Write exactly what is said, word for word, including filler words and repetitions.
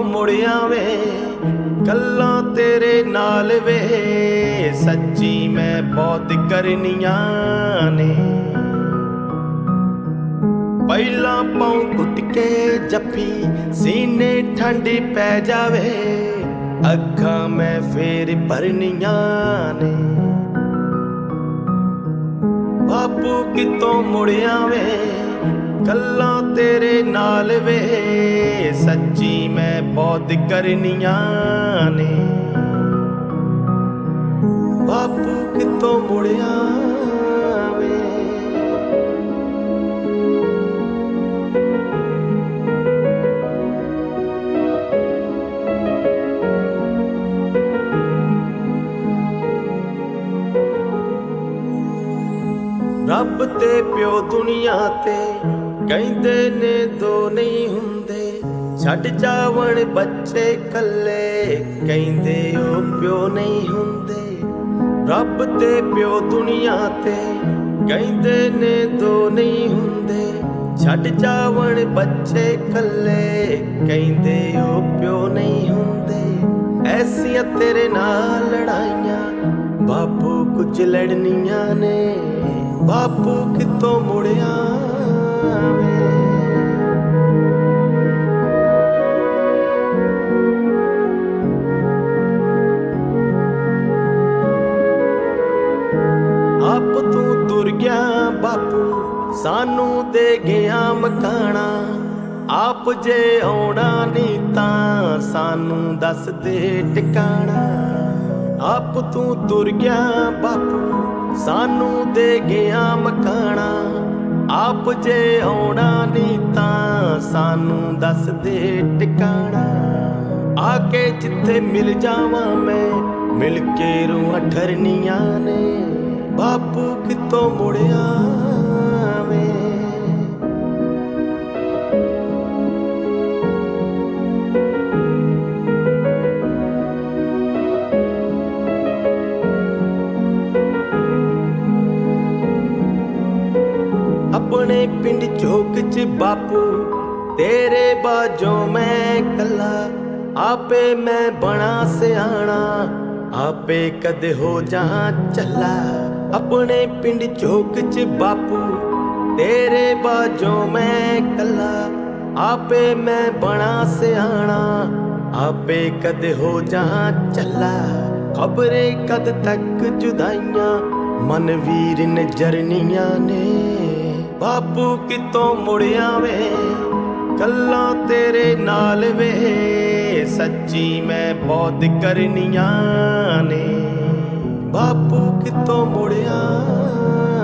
ਮੁੜ ਆਵੇ ਗੱਲਾਂ ਤੇਰੇ ਨਾਲ ਵੇ ਸੱਚੀ ਮੈਂ ਬਹੁਤ ਕਰਨੀਆਂ ਨੇ। ਪਹਿਲਾਂ ਪਾਉ ਘੁੱਟ ਕੇ ਜੱਫੀ ਸੀਨੇ ਠੰਡੀ ਪੈ ਜਾਵੇ ਅੱਖਾਂ ਮੈਂ ਫੇਰ ਭਰਨੀਆਂ ਨੇ। ਬਾਪੂ ਕਿਤੋਂ ਮੁੜ ਆਵੇ ਗੱਲਾਂ ਤੇਰੇ ਨਾਲ ਵੇ ਸੱਚੀ ਮੈਂ ਬਹੁਤ ਕਰਨੀਆਂ ਨੇ। ਬਾਪੂ ਕਿਤੋਂ ਮੁੜ ਆਵੇ। ਰੱਬ ਤੇ ਪਿਓ ਦੁਨੀਆ ਤੇ ਕਹਿੰਦੇ ਨੇ ਦੋ ਨਹੀਂ ਹੁੰਦੇ ਛੱਡ ਜਾਵਣ ਬੱਚੇ ਕੱਲੇ ਕਹਿੰਦੇ ਉਹ ਪਿਓ ਨਹੀਂ ਹੁੰਦੇ। ਰੱਬ ਤੇ ਪਿਓ ਦੁਨੀਆ ਤੇ ਕਹਿੰਦੇ ਨੇ ਦੋ ਨਹੀਂ ਹੁੰਦੇ ਛੱਡ ਜਾਵਣ ਬੱਚੇ ਕੱਲੇ ਕਹਿੰਦੇ ਉਹ ਪਿਓ ਨਹੀਂ ਹੁੰਦੇ। ਐਸੀਆਂ ਤੇਰੇ ਨਾਲ ਲੜਾਈਆਂ ਬਾਪੂ ਕੁਝ ਲੜਨੀਆਂ ਨੇ। ਬਾਪੂ ਕਿਤੋਂ ਮੁੜ ਆਵੇ। ਆਪ ਤੂੰ ਤੁਰ ਗਿਆ ਬਾਪੂ ਸਾਨੂੰ ਦੇ ਗਿਆ ਮਕਾਣਾ ਆਪ ਜੇ ਆਉਣਾ ਨਹੀਂ ਤਾਂ ਸਾਨੂੰ ਦੱਸ ਦੇ ਟਿਕਾਣਾ। ਆਪ ਤੂੰ ਤੁਰ ਗਿਆ ਬਾਪੂ ਸਾਨੂੰ ਦੇ ਗਿਆ ਮਕਾਣਾ ਆਪ ਜੇ ਆਉਣਾ ਨਹੀਂ ਤਾਂ ਸਾਨੂੰ ਦੱਸ ਦੇ ਟਿਕਾਣਾ। ਆ ਕੇ ਜਿੱਥੇ ਮਿਲ ਜਾਵਾਂ ਮੈਂ ਮਿਲ ਕੇ ਰੂਹਾਂ ਠਰਨੀਆਂ ਨੇ। ਬਾਪੂ ਕਿਤੋਂ ਮੁੜ ਆਵੇ। ਆਪਣੇ ਪਿੰਡ ਚੌਕ ਚ ਬਾਪੂ ਤੇਰੇ ਬਾਝੋਂ ਮੈਂ ਕੱਲਾ ਆਪੇ ਮੈਂ ਬਣਾ ਸਿਆਣਾ ਆਪੇ ਕਦੇ ਹੋ ਜਾ ਚੱਲਾ। ਆਪਣੇ ਪਿੰਡ ਚੌਕ ਚ ਬਾਪੂ ਤੇਰੇ ਬਾਝੋਂ ਮੈਂ ਕੱਲਾ ਆਪੇ ਮੈਂ ਬਣਾ ਸਿਆਣਾ ਆਪੇ ਕਦੇ ਹੋ ਜਾ ਚੱਲਾ। ਖਬਰੇ ਕਦ ਤੱਕ ਜੁਦਾਈਆਂ ਮਨ ਵੀਰ ਨਜ਼ਰਨੀਆਂ ਨੇ। ਬਾਪੂ ਕਿਤੋਂ ਮੁੜ ਆਵੇ ਗੱਲਾਂ ਤੇਰੇ ਨਾਲ ਵੇ ਸੱਚੀ ਮੈਂ ਬਹੁਤ ਕਰਨੀਆਂ ਨੇ। ਬਾਪੂ ਕਿਤੋਂ ਮੁੜ ਆਵੇ।